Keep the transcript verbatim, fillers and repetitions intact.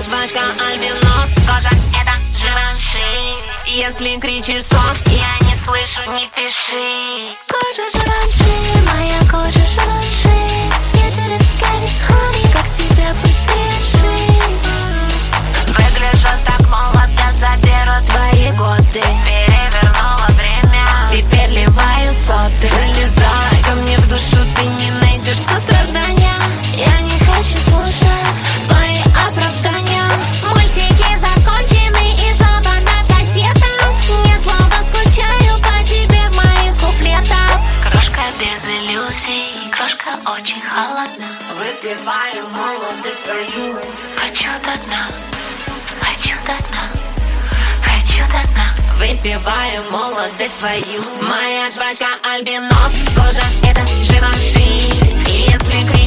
Моя жвачка альбинос. Кожа — это Живанши. Если кричишь сос, я не слышу, не пиши. Кожа Живанши, моя кожа Живанши. Я тебе get honey, как тебя быстрее. Выгляжу так молодо, заберу твои годы. Перевернула время, теперь ливаю соты. Залезай ко мне в душу, ты не найдешь сострадания. Я не хочу слушать твои оправдания. Мультики закончены и жаба над кассетом. Нет слова, скучаю по тебе в моих куплетах. Крошка без иллюзий, крошка очень холодна. Выпиваю молодость твою. Хочу до дна, хочу до дна, хочу до дна. Выпиваю молодость твою. Моя жвачка альбинос. Кожа — это Живанши. Если